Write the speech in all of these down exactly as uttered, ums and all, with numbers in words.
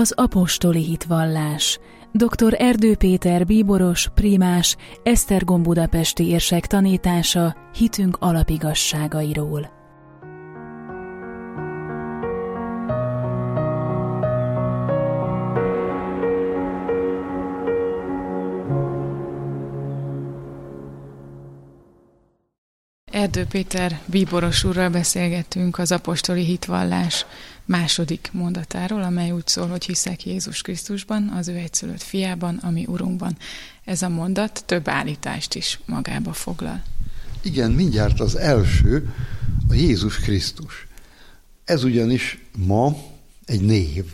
az apostoli hitvallás. doktor Erdő Péter bíboros, prímás, Esztergom budapesti érsek tanítása hitünk alapigasságairól. Erdő Péter bíboros úrral beszélgettünk az apostoli hitvallás második mondatáról, amely úgy szól, hogy hiszek Jézus Krisztusban, az ő egyszülött fiában, ami Urunkban. Ez a mondat több állítást is magába foglal. Igen, mindjárt az első, a Jézus Krisztus. Ez ugyanis ma egy név.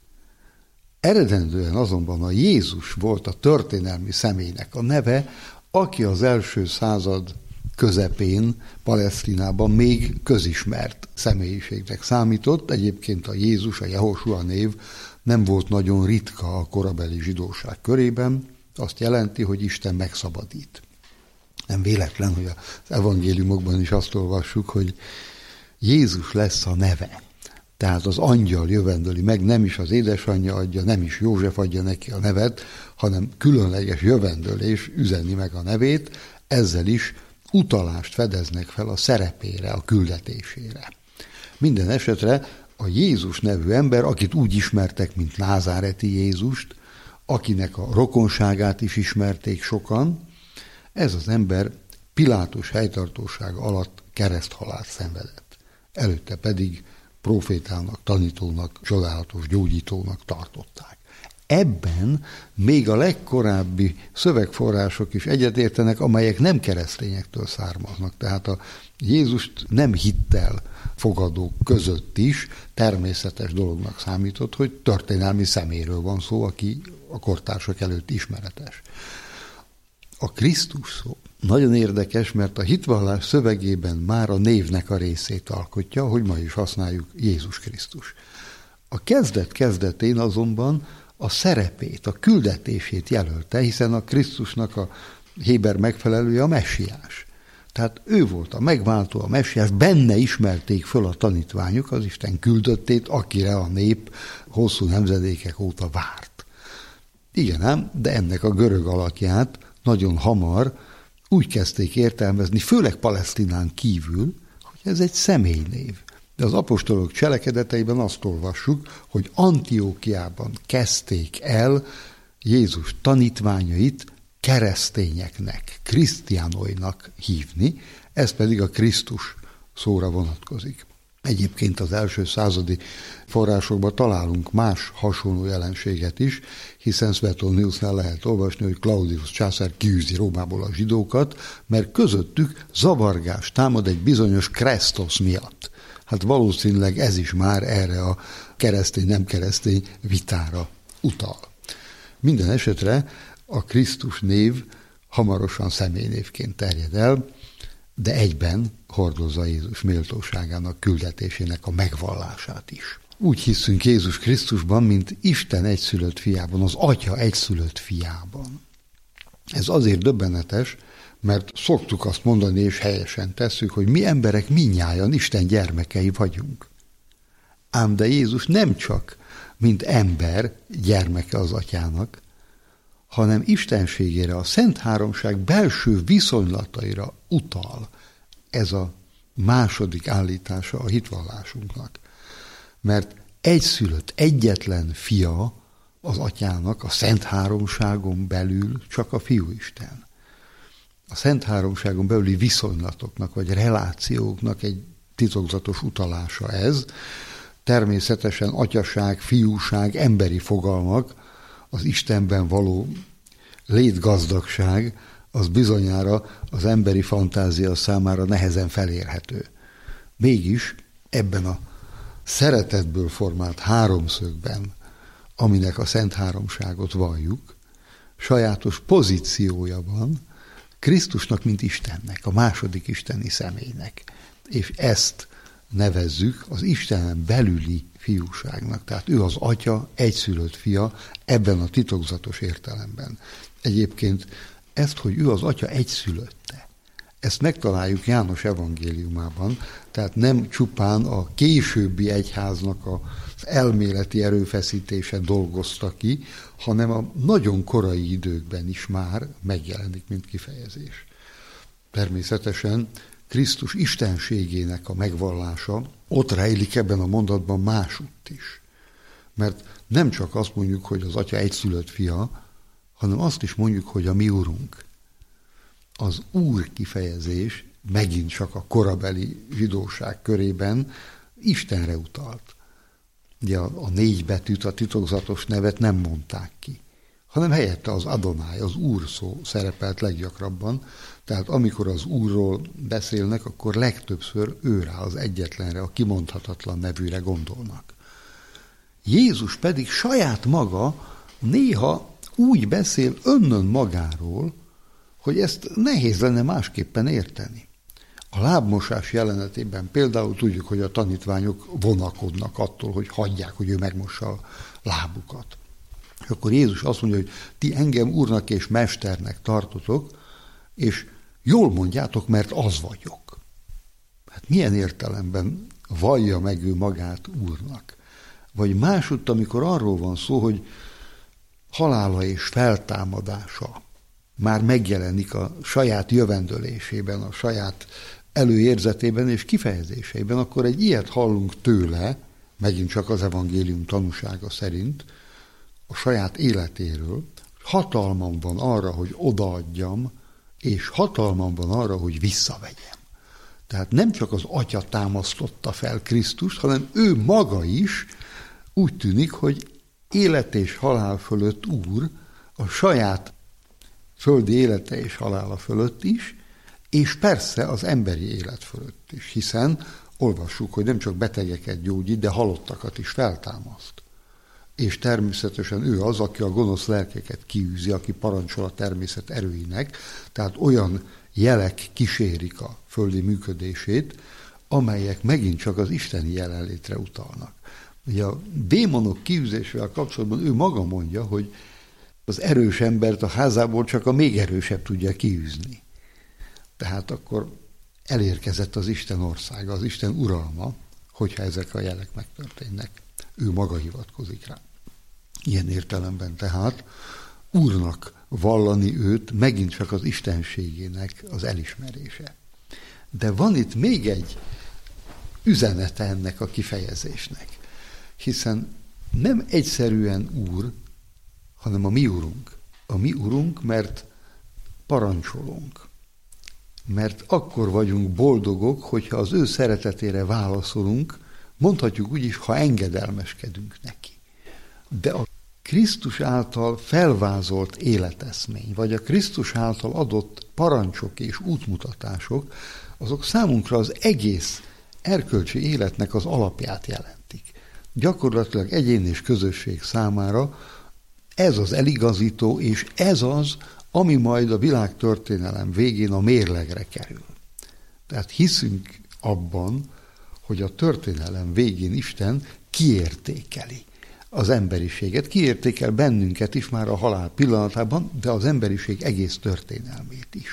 Eredendően azonban a Jézus volt a történelmi személynek a neve, aki az első század közepén Palesztinában még közismert személyiségnek számított. Egyébként a Jézus, a Jehosua név nem volt nagyon ritka a korabeli zsidóság körében. Azt jelenti, hogy Isten megszabadít. Nem véletlen, hogy az evangéliumokban is azt olvassuk, hogy Jézus lesz a neve. Tehát az angyal jövendöli meg, nem is az édesanyja adja, nem is József adja neki a nevet, hanem különleges jövendölés üzeni meg a nevét, ezzel is utalást fedeznek fel a szerepére, a küldetésére. Minden esetre a Jézus nevű ember, akit úgy ismertek, mint názáreti Jézust, akinek a rokonságát is ismerték sokan, ez az ember Pilátus helytartósága alatt kereszthalált szenvedett. Előtte pedig profétának, tanítónak, csodálatos gyógyítónak tartották. Ebben még a legkorábbi szövegforrások is egyetértenek, amelyek nem keresztényektől származnak. Tehát a Jézust nem hittel fogadók között is természetes dolognak számított, hogy történelmi szeméről van szó, aki a kortársak előtt ismeretes. A Krisztus szó nagyon érdekes, mert a hitvallás szövegében már a névnek a részét alkotja, hogy ma is használjuk Jézus Krisztus. A kezdet kezdetén azonban a szerepét, a küldetését jelölte, hiszen a Krisztusnak a héber megfelelője a messiás. Tehát ő volt a megváltó, a messiás, benne ismerték föl a tanítványok az Isten küldöttét, akire a nép hosszú nemzedékek óta várt. Igen ám, de ennek a görög alakját nagyon hamar úgy kezdték értelmezni, főleg Palesztinán kívül, hogy ez egy személynév. De az apostolok cselekedeteiben azt olvassuk, hogy Antiókiában kezdték el Jézus tanítványait keresztényeknek, krisztiánoinak hívni, ez pedig a Krisztus szóra vonatkozik. Egyébként az első századi forrásokban találunk más hasonló jelenséget is, hiszen Suetoniusnál lehet olvasni, hogy Claudius császár kiűzi Rómából a zsidókat, mert közöttük zavargás támad egy bizonyos Kresztosz miatt. Hát valószínűleg ez is már erre a keresztény-nem keresztény vitára utal. Minden esetre a Krisztus név hamarosan személynévként terjed el, de egyben hordozza Jézus méltóságának, küldetésének a megvallását is. Úgy hiszünk Jézus Krisztusban, mint Isten egyszülött fiában, az Atya egyszülött fiában. Ez azért döbbenetes, mert szoktuk azt mondani, és helyesen tesszük, hogy mi emberek mindnyájan Isten gyermekei vagyunk. Ám de Jézus nem csak, mint ember gyermeke az Atyának, hanem istenségére, a Szent Háromság belső viszonylataira utal. Ez a második állítása a hitvallásunknak. Mert egyszülött, egyetlen fia az Atyának, a Szent Háromságon belül csak a Fiúisten. A Szent Háromságon belüli viszonylatoknak, vagy relációknak egy titokzatos utalása ez. Természetesen atyaság, fiúság, emberi fogalmak, az Istenben való létgazdagság, az bizonyára az emberi fantázia számára nehezen felérhető. Mégis ebben a szeretetből formált háromszögben, aminek a Szent Háromságot valljuk, sajátos pozíciója van Krisztusnak, mint Istennek, a második isteni személynek. És ezt nevezzük az Istenen belüli fiúságnak. Tehát ő az Atya egyszülött fia ebben a titokzatos értelemben. Egyébként ezt, hogy ő az Atya egyszülötte, Ezt megtaláljuk János evangéliumában, tehát nem csupán a későbbi egyháznak az elméleti erőfeszítése dolgozta ki, hanem a nagyon korai időkben is már megjelenik, mint kifejezés. Természetesen Krisztus istenségének a megvallása ott rejlik ebben a mondatban másutt is. Mert nem csak azt mondjuk, hogy az Atya egyszülött fia, hanem azt is mondjuk, hogy a mi Urunk. Az Úr kifejezés megint csak a korabeli zsidóság körében Istenre utalt. Ugye a, a négy betűt, a titokzatos nevet nem mondták ki, hanem helyette az Adonai, az Úr szó szerepelt leggyakrabban, tehát amikor az Úrról beszélnek, akkor legtöbbször őrá, az egyetlenre, a kimondhatatlan nevűre gondolnak. Jézus pedig saját maga néha úgy beszél önnön magáról, hogy ezt nehéz lenne másképpen érteni. A lábmosás jelenetében például tudjuk, hogy a tanítványok vonakodnak attól, hogy hagyják, hogy ő megmossa a lábukat. És akkor Jézus azt mondja, hogy ti engem úrnak és mesternek tartotok, és jól mondjátok, mert az vagyok. Hát milyen értelemben vallja meg ő magát úrnak? Vagy másutt, amikor arról van szó, hogy halála és feltámadása már megjelenik a saját jövendölésében, a saját előérzetében és kifejezéseiben, akkor egy ilyet hallunk tőle, megint csak az evangélium tanúsága szerint, a saját életéről, hatalmam van arra, hogy odaadjam, és hatalmam van arra, hogy visszavegyem. Tehát nem csak az Atya támasztotta fel Krisztust, hanem ő maga is úgy tűnik, hogy élet és halál fölött úr, a saját földi élete és halála fölött is, és persze az emberi élet fölött is, hiszen olvassuk, hogy nem csak betegeket gyógyít, de halottakat is feltámaszt. És természetesen ő az, aki a gonosz lelkeket kiűzi, aki parancsol a természet erőinek, tehát olyan jelek kísérik a földi működését, amelyek megint csak az isteni jelenlétre utalnak. Ugye a démonok kiűzésével kapcsolatban ő maga mondja, hogy az erős embert a házából csak a még erősebb tudja kiűzni. Tehát akkor elérkezett az Isten országa, az Isten uralma, hogyha ezek a jelek megtörténnek. Ő maga hivatkozik rá. Ilyen értelemben tehát úrnak vallani őt megint csak az istenségének az elismerése. De van itt még egy üzenete ennek a kifejezésnek, hiszen nem egyszerűen úr, hanem a mi urunk. A mi urunk, mert parancsolunk. Mert akkor vagyunk boldogok, hogyha az ő szeretetére válaszolunk, mondhatjuk úgy is, ha engedelmeskedünk neki. De a Krisztus által felvázolt életeszmény, vagy a Krisztus által adott parancsok és útmutatások, azok számunkra az egész erkölcsi életnek az alapját jelentik. Gyakorlatilag egyén és közösség számára ez az eligazító, és ez az, ami majd a világtörténelem végén a mérlegre kerül. Tehát hiszünk abban, hogy a történelem végén Isten kiértékeli az emberiséget, kiértékel bennünket is már a halál pillanatában, de az emberiség egész történelmét is.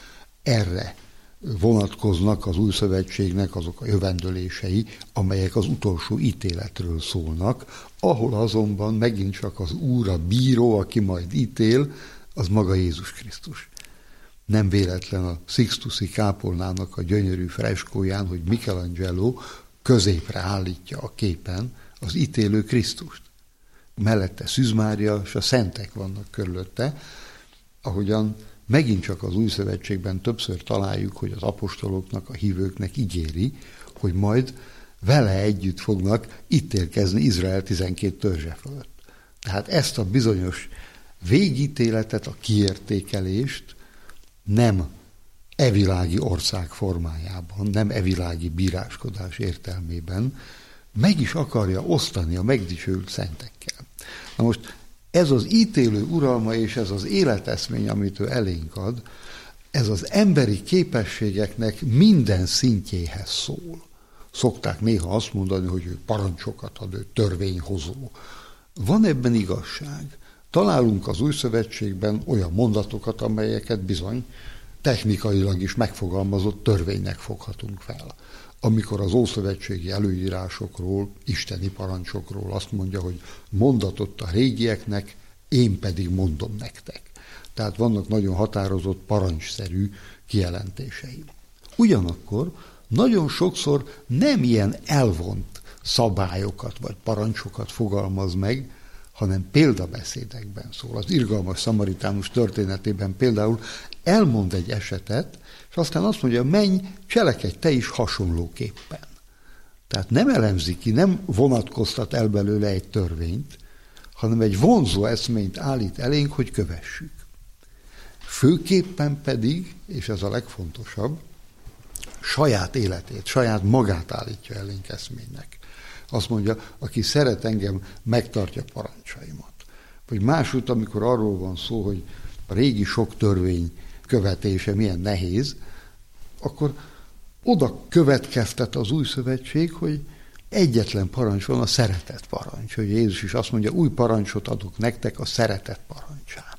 Erre vonatkoznak az új szövetségnek azok a jövendölései, amelyek az utolsó ítéletről szólnak, ahol azonban megint csak az Úr, a bíró, aki majd ítél, az maga Jézus Krisztus. Nem véletlen a Sixtusi kápolnának a gyönyörű freskóján, hogy Michelangelo középre állítja a képen az ítélő Krisztust. Mellette Szűz Mária és a szentek vannak körülötte, ahogyan megint csak az új szövetségben többször találjuk, hogy az apostoloknak, a hívőknek ígéri, hogy majd vele együtt fognak ítélkezni Izrael tizenkét törzse fölött. Tehát ezt a bizonyos végítéletet, a kiértékelést nem evilági ország formájában, nem evilági bíráskodás értelmében meg is akarja osztani a megdicsőült szentekkel. Na most ez az ítélő uralma és ez az életeszmény, amit ő elénk ad, ez az emberi képességeknek minden szintjéhez szól. Szokták néha azt mondani, hogy ő parancsokat ad, ő törvényhozó. Van ebben igazság. Találunk az új szövetségben olyan mondatokat, amelyeket bizony technikailag is megfogalmazott törvénynek foghatunk fel. Amikor az ószövetségi előírásokról, isteni parancsokról azt mondja, hogy mondatott a régieknek, én pedig mondom nektek. Tehát vannak nagyon határozott, parancsszerű kijelentései. Ugyanakkor nagyon sokszor nem ilyen elvont szabályokat vagy parancsokat fogalmaz meg, hanem példabeszédekben szól. Az irgalmas szamaritánus történetében például elmond egy esetet, és aztán azt mondja, menj, cselekedj te is hasonlóképpen. Tehát nem elemzi ki, nem vonatkoztat el belőle egy törvényt, hanem egy vonzó eszményt állít elénk, hogy kövessük. Főképpen pedig, és ez a legfontosabb, saját életét, saját magát állítja elénk eszménynek. Azt mondja, aki szeret engem, megtartja parancsaimat. Vagy másút, amikor arról van szó, hogy a régi sok törvény követése milyen nehéz, akkor oda következtet az új szövetség, hogy egyetlen parancs van, a szeretet parancs. Hogy Jézus is azt mondja, új parancsot adok nektek, a szeretet parancsát.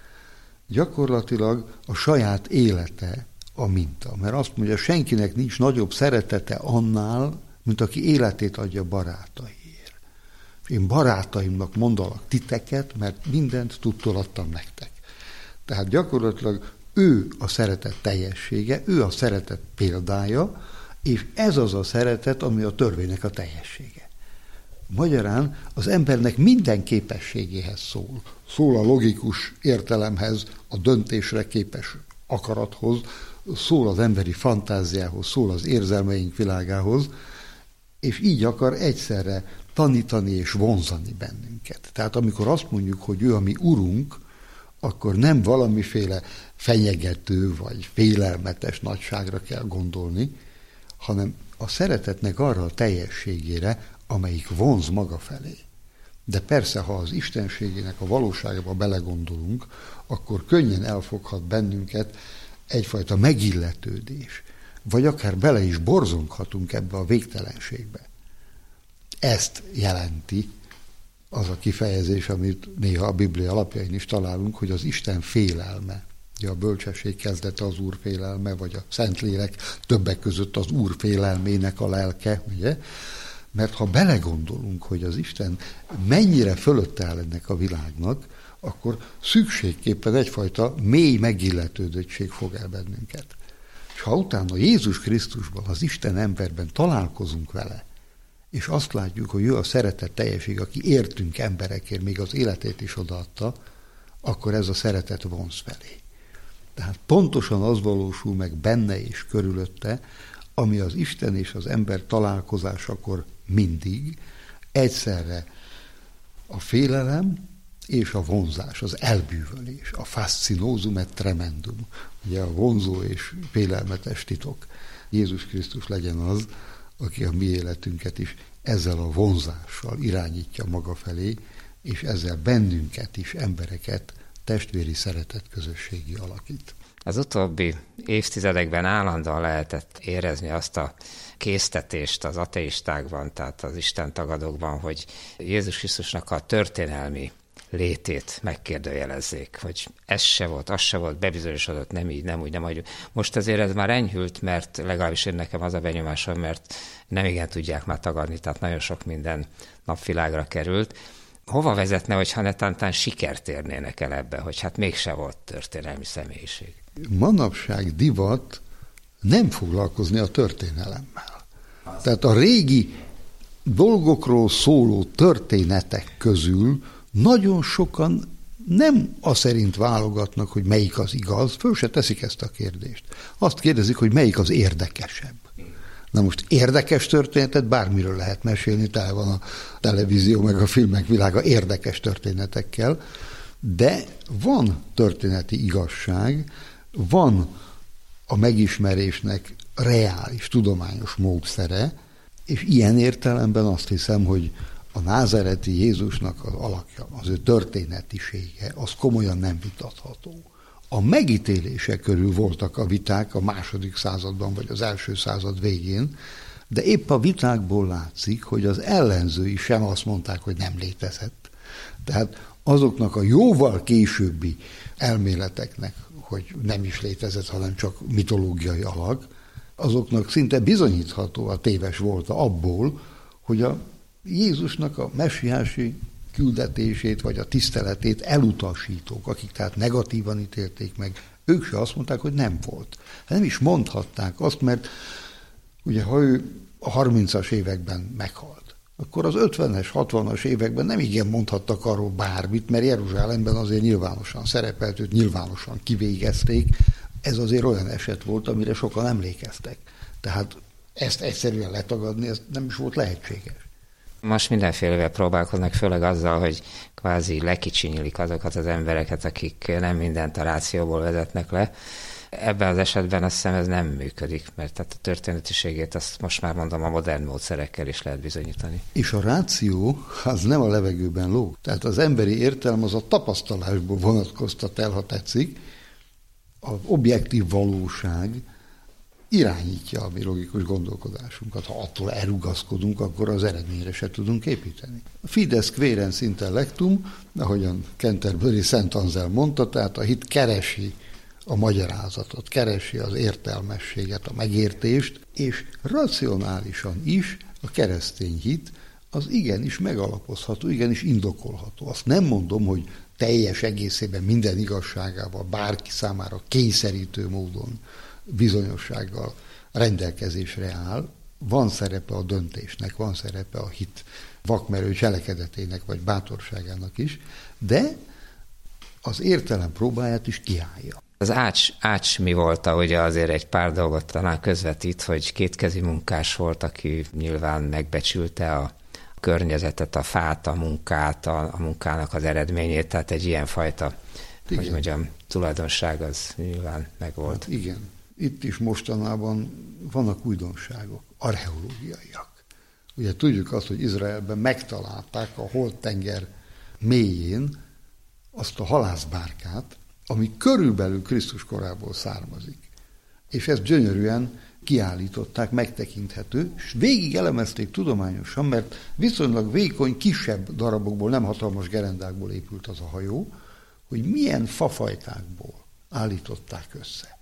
Gyakorlatilag a saját élete a minta. Mert azt mondja, senkinek nincs nagyobb szeretete annál, mint aki életét adja barátaiért. Én barátaimnak mondalak titeket, mert mindent tudtól adtam nektek. Tehát gyakorlatilag ő a szeretet teljessége, ő a szeretet példája, és ez az a szeretet, ami a törvénynek a teljessége. Magyarán az embernek minden képességéhez szól. Szól a logikus értelemhez, a döntésre képes akarathoz, szól az emberi fantáziához, szól az érzelmeink világához, és így akar egyszerre tanítani és vonzani bennünket. Tehát amikor azt mondjuk, hogy ő a mi urunk, akkor nem valamiféle fenyegető vagy félelmetes nagyságra kell gondolni, hanem a szeretetnek arra a teljességére, amelyik vonz maga felé. De persze, ha az istenségének a valóságba belegondolunk, akkor könnyen elfoghat bennünket egyfajta megilletődés, vagy akár bele is borzonghatunk ebbe a végtelenségbe. Ezt jelenti az a kifejezés, amit néha a Biblia alapjain is találunk, hogy az Isten félelme. Ugye a bölcsesség kezdete az Úr félelme, vagy a Szentlélek többek között az Úr félelmének a lelke, ugye? Mert ha belegondolunk, hogy az Isten mennyire fölötte áll ennek a világnak, akkor szükségképpen egyfajta mély megilletődöttség fog el bennünket. És ha utána Jézus Krisztusban, az Isten emberben találkozunk vele, és azt látjuk, hogy ő a szeretet teljesség, aki értünk emberekért, még az életét is odaadta, akkor ez a szeretet vonz felé. Tehát pontosan az valósul meg benne és körülötte, ami az Isten és az ember találkozásakor mindig egyszerre a félelem és a vonzás, az elbűvölés, a fascinózum et tremendum, ugye a vonzó és félelmetes titok. Jézus Krisztus legyen az, aki a mi életünket is ezzel a vonzással irányítja maga felé, és ezzel bennünket is, embereket testvéri szeretet közösségi alakít. Az utóbbi évtizedekben állandóan lehetett érezni azt a késztetést az ateistákban, tehát az istentagadókban, hogy Jézus Krisztusnak a történelmi létét megkérdőjelezzék, hogy ez se volt, az se volt, bebizonyosodott, nem így, nem úgy, nem úgy. Most azért ez már enyhült, mert legalábbis én nekem az a benyomásom, mert nem igen tudják már tagadni, tehát nagyon sok minden napvilágra került. Hova vezetne, hogyha netántán sikert érnének el ebbe, hogy hát mégse volt történelmi személyiség? Manapság divat nem foglalkozni a történelemmel. Az. Tehát a régi dolgokról szóló történetek közül nagyon sokan nem azt szerint válogatnak, hogy melyik az igaz, föl se teszik ezt a kérdést. Azt kérdezik, hogy melyik az érdekesebb. Na most érdekes történetet bármiről lehet mesélni, tele van a televízió meg a filmek világa érdekes történetekkel, de van történeti igazság, van a megismerésnek reális, tudományos módszere, és ilyen értelemben azt hiszem, hogy a názáreti Jézusnak az alakja, az ő történetisége, az komolyan nem vitatható. A megítélése körül voltak a viták a második században, vagy az első század végén, de épp a vitákból látszik, hogy az ellenzői sem azt mondták, hogy nem létezett. Tehát azoknak a jóval későbbi elméleteknek, hogy nem is létezett, hanem csak mitológiai alak, azoknak szinte bizonyítható a téves volta abból, hogy a Jézusnak a messiási küldetését vagy a tiszteletét elutasítók, akik tehát negatívan ítélték meg, ők se azt mondták, hogy nem volt. Nem is mondhatták azt, mert ugye ha ő a harmincas években meghalt, akkor az ötvenes, hatvanas években nem igen mondhattak arról bármit, mert Jeruzsálemben azért nyilvánosan szerepelt, őt nyilvánosan kivégezték. Ez azért olyan eset volt, amire sokan emlékeztek. Tehát ezt egyszerűen letagadni, ez nem is volt lehetséges. Most mindenfélevel próbálkoznak, főleg azzal, hogy kvázi lekicsinyilik azokat az embereket, akik nem mindent a rációból vezetnek le. Ebben az esetben azt hiszem ez nem működik, mert tehát a történetiségét azt most már mondom a modern módszerekkel is lehet bizonyítani. És a ráció az nem a levegőben lóg. Tehát az emberi értelem az a tapasztalásból vonatkoztat el, ha tetszik. Az objektív valóság irányítja a mi logikus gondolkodásunkat. Ha attól elrugaszkodunk, akkor az eredményre se tudunk építeni. Fides quaerens intellectum, ahogyan Canterbury Szent Anselm mondta, tehát a hit keresi a magyarázatot, keresi az értelmességet, a megértést, és racionálisan is a keresztény hit az igenis megalapozható, igenis indokolható. Azt nem mondom, hogy teljes egészében minden igazságával bárki számára kényszerítő módon bizonyossággal rendelkezésre áll, van szerepe a döntésnek, van szerepe a hit vakmerő cselekedetének vagy bátorságának is, de az értelem próbáját is kiállja. Az ács, ács mi volt, ugye azért egy pár dolgot talán közvetít, hogy kétkezi munkás volt, aki nyilván megbecsülte a környezetet, a fát, a munkát, a, a munkának az eredményét, tehát egy ilyenfajta, igen, hogy mondjam, tulajdonság az nyilván megvolt. Hát igen. Itt is mostanában vannak újdonságok, archeológiaiak. Ugye tudjuk azt, hogy Izraelben megtalálták a Holt-tenger mélyén azt a halászbárkát, ami körülbelül Krisztus korából származik. És ezt gyönyörűen kiállították, megtekinthető, és végig elemezték tudományosan, mert viszonylag vékony, kisebb darabokból, nem hatalmas gerendákból épült az a hajó, hogy milyen fafajtákból állították össze.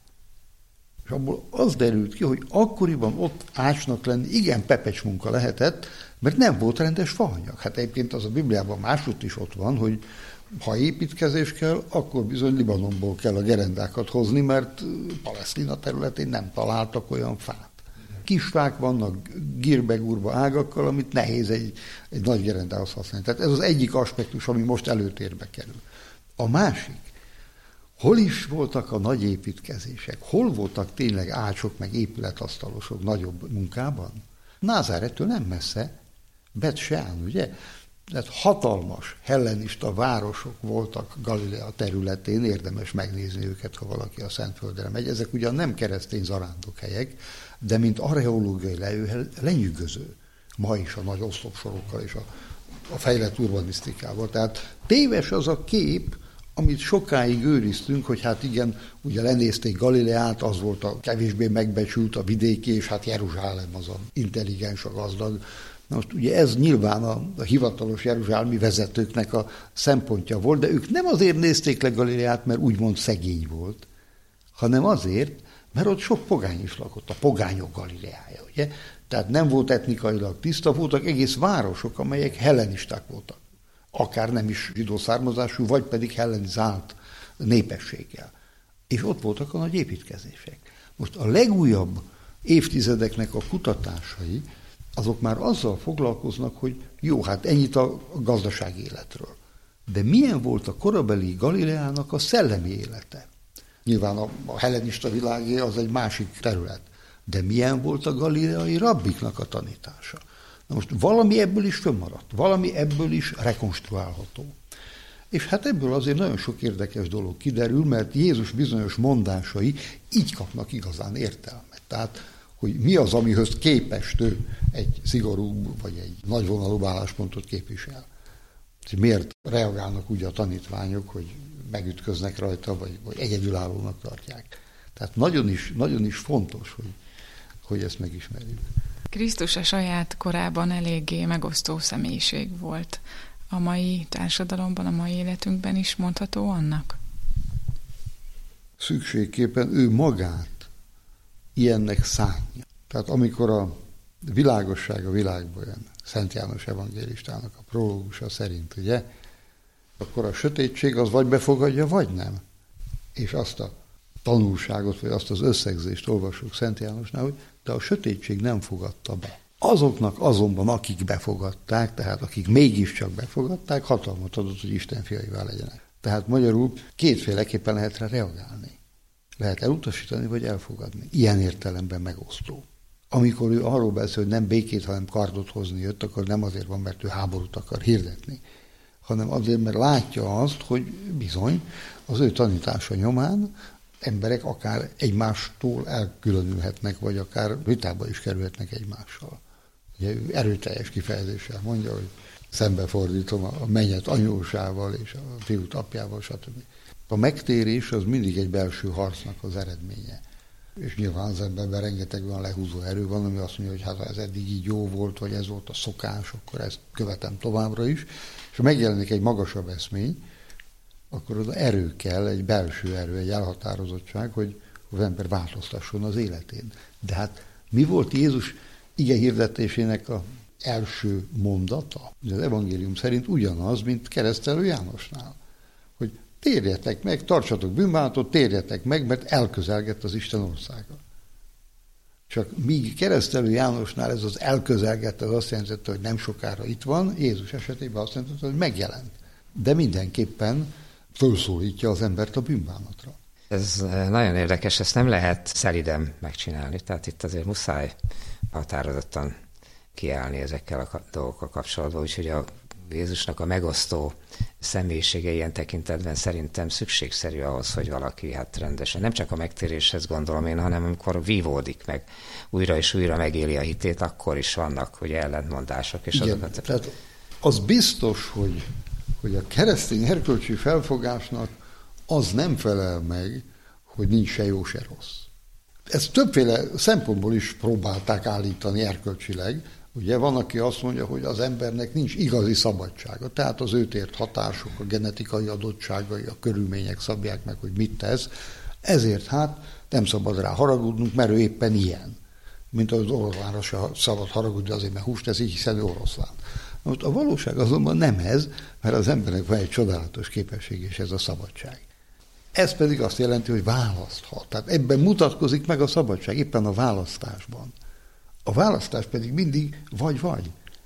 És abból az derült ki, hogy akkoriban ott ácsnak lenni igen pepecs munka lehetett, mert nem volt rendes faanyag. Hát egyébként az a Bibliában másút is ott van, hogy ha építkezés kell, akkor bizony Libanonból kell a gerendákat hozni, mert Palesztina területén nem találtak olyan fát. Kisfák vannak gírbe-gurba ágakkal, amit nehéz egy, egy nagy gerendához használni. Tehát ez az egyik aspektus, ami most előtérbe kerül. A másik, hol is voltak a nagy építkezések? Hol voltak tényleg ácsok, meg épületasztalosok nagyobb munkában? Názárettől nem messze, Bet-Seán, ugye? Tehát hatalmas hellenista városok voltak Galilea területén, érdemes megnézni őket, ha valaki a Szentföldre megy. Ezek ugyan nem keresztény zarándokhelyek, de mint archeológiai lelőhely lenyűgöző. Ma is a nagy oszlopsorokkal és a, a fejlett urbanisztikával. Tehát téves az a kép, amit sokáig őriztünk, hogy hát igen, ugye lenézték Galileát, az volt a kevésbé megbecsült, a vidéki, és hát Jeruzsálem az a intelligens, a gazdag. Na most ugye ez nyilván a, a hivatalos jeruzsálemi vezetőknek a szempontja volt, de ők nem azért nézték le Galileát, mert úgymond szegény volt, hanem azért, mert ott sok pogány is lakott, a pogányok Galileája, ugye? Tehát nem volt etnikailag tiszta, voltak egész városok, amelyek hellenisták voltak. Akár nem is zsidó származású, vagy pedig hellenizált népességgel. És ott voltak a nagy építkezések. Most a legújabb évtizedeknek a kutatásai, azok már azzal foglalkoznak, hogy jó, hát ennyit a gazdasági életről. De milyen volt a korabeli Galileának a szellemi élete? Nyilván a, a hellenista világé az egy másik terület. De milyen volt a galileai rabbiknak a tanítása? Na most valami ebből is fönnmaradt, valami ebből is rekonstruálható. És hát ebből azért nagyon sok érdekes dolog kiderül, mert Jézus bizonyos mondásai így kapnak igazán értelmet. Tehát, hogy mi az, amihöz képest ő egy szigorú vagy egy nagyvonalú álláspontot képvisel. Miért reagálnak úgy a tanítványok, hogy megütköznek rajta, vagy, vagy egyedülállónak tartják. Tehát nagyon is, nagyon is fontos, hogy, hogy ezt megismerjük. Krisztus a saját korában eléggé megosztó személyiség volt. a mai társadalomban, a mai életünkben is mondható annak? Szükségképpen ő magát ilyennek szánja. Tehát amikor a világosság a világba jön, Szent János evangélistának a prológusa szerint, ugye, akkor a sötétség az vagy befogadja, vagy nem. És azt a tanulságot, vagy azt az összegzést olvasjuk Szent Jánosnál, hogy de a sötétség nem fogadta be. Azoknak azonban, akik befogadták, tehát akik mégiscsak befogadták, hatalmat adott, hogy Isten fiaivá legyenek. Tehát magyarul kétféleképpen lehet rá reagálni. Lehet elutasítani, vagy elfogadni. Ilyen értelemben megosztó. Amikor ő arról beszél, hogy nem békét, hanem kardot hozni jött, akkor nem azért van, mert ő háborút akar hirdetni, hanem azért, mert látja azt, hogy bizony az ő tanítása nyomán emberek akár egymástól elkülönülhetnek, vagy akár vitába is kerülhetnek egymással. Ugye ő erőteljes kifejezéssel mondja, hogy szembefordítom a mennyet anyósával és a fiút apjával, stb. A megtérés az mindig egy belső harcnak az eredménye. És nyilván az emberben rengeteg olyan lehúzó erő van, ami azt mondja, hogy hát ha ez eddig így jó volt, vagy ez volt a szokás, akkor ezt követem továbbra is. És ha megjelenik egy magasabb eszmény, akkor az erő kell, egy belső erő, egy elhatározottság, hogy az ember változtasson az életén. De hát mi volt Jézus ige hirdetésének az első mondata? Az evangélium szerint ugyanaz, mint keresztelő Jánosnál. Hogy térjetek meg, tartsatok bűnbánatot, térjetek meg, mert elközelgett az Isten országa. Csak míg keresztelő Jánosnál ez az elközelgett, az azt jelentette, hogy nem sokára itt van, Jézus esetében azt jelentette, hogy megjelent. De mindenképpen fölszólítja az embert a bűnbánatra. Ez nagyon érdekes, ezt nem lehet szeliden megcsinálni, tehát itt azért muszáj határozottan kiállni ezekkel a dolgokkal kapcsolatban, úgyhogy a Jézusnak a megosztó személyisége ilyen tekintetben szerintem szükségszerű ahhoz, hogy valaki hát rendesen, nem csak a megtéréshez gondolom én, hanem amikor vívódik meg, újra és újra megéli a hitét, akkor is vannak ugye ellentmondások. És igen, azokat... tehát az biztos, hogy, hogy a keresztény erkölcsi felfogásnak az nem felel meg, hogy nincs se jó, se rossz. Ezt többféle szempontból is próbálták állítani erkölcsileg. Ugye van, aki azt mondja, hogy az embernek nincs igazi szabadsága. Tehát az őt ért hatások, a genetikai adottságai, a körülmények szabják meg, hogy mit tesz. Ezért hát nem szabad rá haragudnunk, mert ő éppen ilyen. Mint az oroszlánra se szabad haragudni azért, mert húst teszik, hiszen ő oroszlán. Most a valóság azonban nem ez, mert az embernek van egy csodálatos képesség, és ez a szabadság. Ez pedig azt jelenti, hogy választhat. Tehát ebben mutatkozik meg a szabadság, éppen a választásban. A választás pedig mindig vagy-vagy.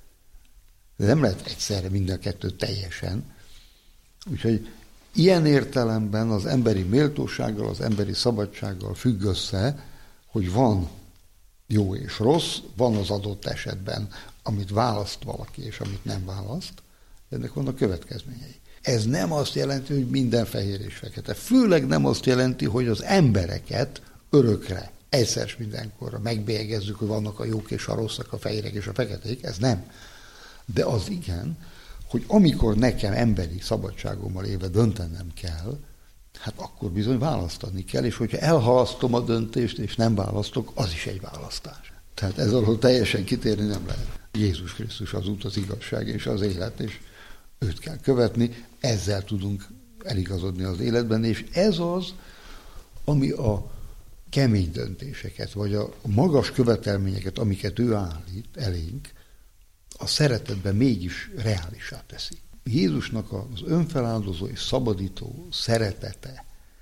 De nem lehet egyszerre mind a kettő teljesen. Úgyhogy ilyen értelemben az emberi méltósággal, az emberi szabadsággal függ össze, hogy van jó és rossz, van az adott esetben, amit választ valaki, és amit nem választ, ennek vannak következményei. Ez nem azt jelenti, hogy minden fehér és fekete. Főleg nem azt jelenti, hogy az embereket örökre, egyszer s mindenkorra megbélyegezzük, hogy vannak a jók és a rosszak, a fehérek és a feketék, ez nem. De az igen, hogy amikor nekem emberi szabadságommal élve döntenem kell, hát akkor bizony választani kell, és hogyha elhalasztom a döntést, és nem választok, az is egy választás. Tehát ez alól teljesen kitérni nem lehet. Jézus Krisztus az út, az igazság és az élet, és őt kell követni, ezzel tudunk eligazodni az életben, és ez az, ami a kemény döntéseket, vagy a magas követelményeket, amiket ő állít elénk, a szeretetben mégis reálisá teszi. Jézusnak az önfeláldozó és szabadító szeretete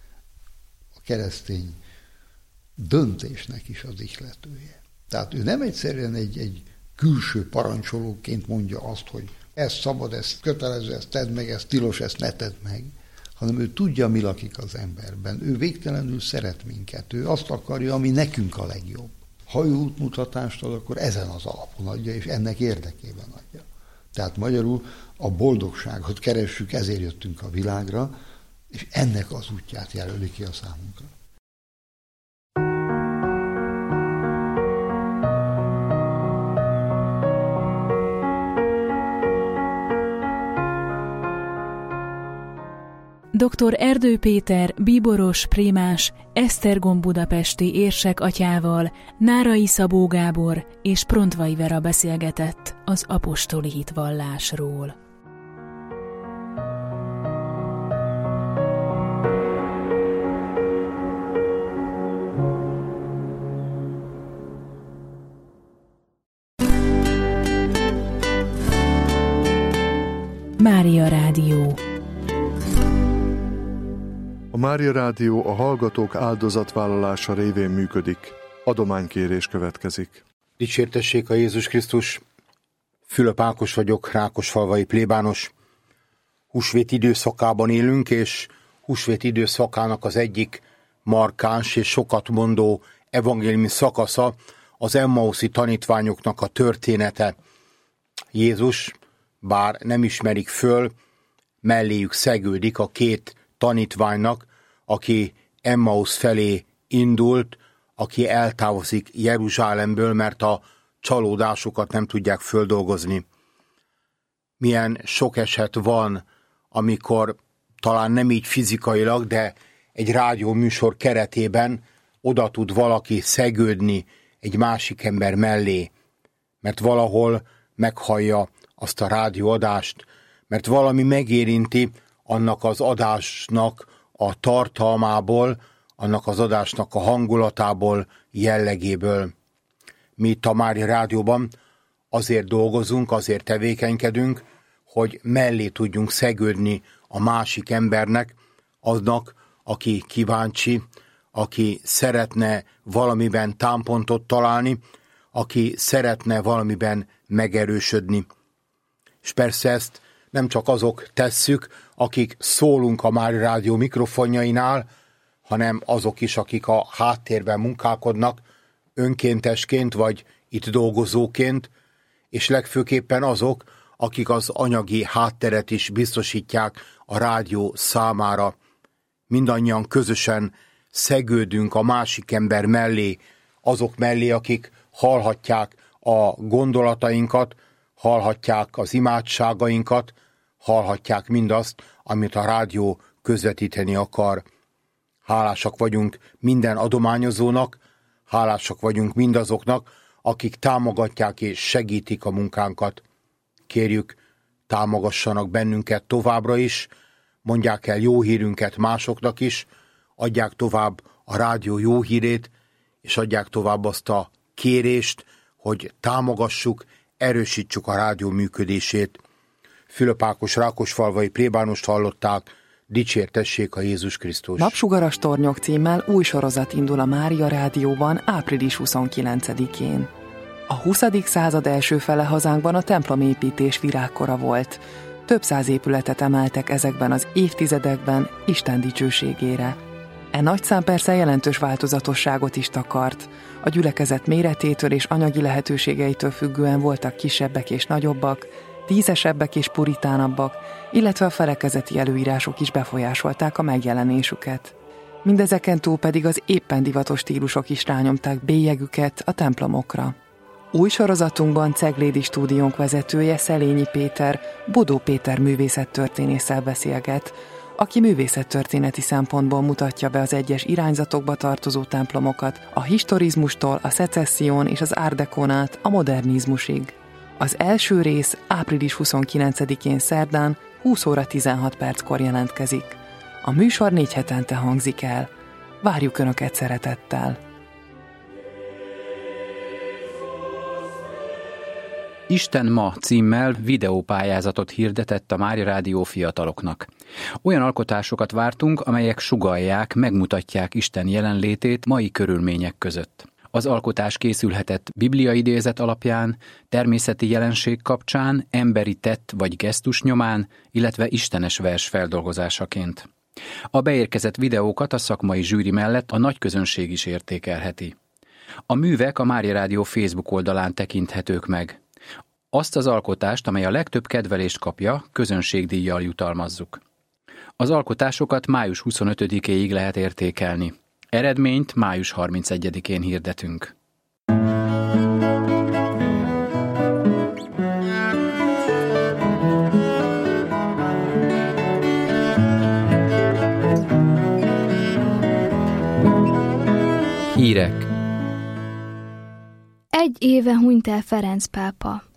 a keresztény döntésnek is az ihletője. Tehát ő nem egyszerűen egy, egy külső parancsolóként mondja azt, hogy ez szabad, ez kötelező, ezt tedd meg, ez tilos, ezt ne tedd meg, hanem ő tudja, mi lakik az emberben. Ő végtelenül szeret minket. Ő azt akarja, ami nekünk a legjobb. Ha ő útmutatást ad, akkor ezen az alapon adja, és ennek érdekében adja. Tehát magyarul a boldogságot keressük, ezért jöttünk a világra, és ennek az útját jelöli ki a számunkra. doktor Erdő Péter, bíboros, prémás, Esztergom budapesti érsek atyával, Nárai Szabó Gábor és Prontvai Vera beszélgetett az apostoli hitvallásról. Mária Rádió. A Mária Rádió a hallgatók áldozatvállalása révén működik. Adománykérés következik. Dicsértessék a Jézus Krisztus! Fülöp Ákos vagyok, rákosfalvai plébános. Húsvét időszakában élünk, és húsvét időszakának az egyik markáns és sokat mondó evangéliumi szakasza az emmauszi tanítványoknak a története. Jézus, bár nem ismerik föl, melléjük szegődik a két tanítványnak, aki Emmaus felé indult, aki eltávozik Jeruzsálemből, mert a csalódásukat nem tudják földolgozni. Milyen sok eset van, amikor talán nem így fizikailag, de egy rádióműsor keretében oda tud valaki szegődni egy másik ember mellé, mert valahol meghallja azt a rádióadást, mert valami megérinti annak az adásnak a tartalmából, annak az adásnak a hangulatából, jellegéből. Mi itt a Mária Rádióban azért dolgozunk, azért tevékenykedünk, hogy mellé tudjunk szegődni a másik embernek, aznak, aki kíváncsi, aki szeretne valamiben támpontot találni, aki szeretne valamiben megerősödni. És persze ezt nem csak azok tesszük, akik szólunk a Mária Rádió mikrofonjainál, hanem azok is, akik a háttérben munkálkodnak, önkéntesként vagy itt dolgozóként, és legfőképpen azok, akik az anyagi hátteret is biztosítják a rádió számára. Mindannyian közösen szegődünk a másik ember mellé, azok mellé, akik hallhatják a gondolatainkat, hallhatják az imádságainkat, hallhatják mindazt, amit a rádió közvetíteni akar. Hálásak vagyunk minden adományozónak, hálásak vagyunk mindazoknak, akik támogatják és segítik a munkánkat. Kérjük, támogassanak bennünket továbbra is, mondják el jó hírünket másoknak is, adják tovább a rádió jó hírét, és adják tovább azt a kérést, hogy támogassuk, erősítsük a rádió működését. Fülöp Ákos rákosfalvai plébánost hallották, dicsértessék a Jézus Krisztus. Napsugaras tornyok címmel új sorozat indul a Mária Rádióban április huszonkilencedikén. A huszadik század első fele hazánkban a templomépítés virágkora volt. Több száz épületet emeltek ezekben az évtizedekben Isten dicsőségére. E nagy szám persze jelentős változatosságot is takart. A gyülekezet méretétől és anyagi lehetőségeitől függően voltak kisebbek és nagyobbak, díszesebbek és puritánabbak, illetve a felekezeti előírások is befolyásolták a megjelenésüket. Mindezeken túl pedig az éppen divatos stílusok is rányomták bélyegüket a templomokra. Új sorozatunkban Ceglédi stúdiónk vezetője, Szelényi Péter, Bodó Péter művészettörténésszel beszélget, aki művészettörténeti szempontból mutatja be az egyes irányzatokba tartozó templomokat, a historizmustól a szecesszión és az art décón át a modernizmusig. Az első rész április huszonkilencedikén szerdán húsz óra tizenhat perckor jelentkezik. A műsor négy hetente hangzik el. Várjuk Önöket szeretettel! Isten ma címmel videópályázatot hirdetett a Mária Rádió fiataloknak. Olyan alkotásokat vártunk, amelyek sugallják, megmutatják Isten jelenlétét mai körülmények között. Az alkotás készülhetett bibliaidézet alapján, természeti jelenség kapcsán, emberi tett vagy gesztus nyomán, illetve istenes vers feldolgozásaként. A beérkezett videókat a szakmai zsűri mellett a nagy közönség is értékelheti. A művek a Mária Rádió Facebook oldalán tekinthetők meg. Azt az alkotást, amely a legtöbb kedvelést kapja, közönségdíjjal jutalmazzuk. Az alkotásokat május huszonötödikéig lehet értékelni. Eredményt május harmincegyedikén hirdetünk. Hírek. Egy éve hunyt el Ferenc pápa.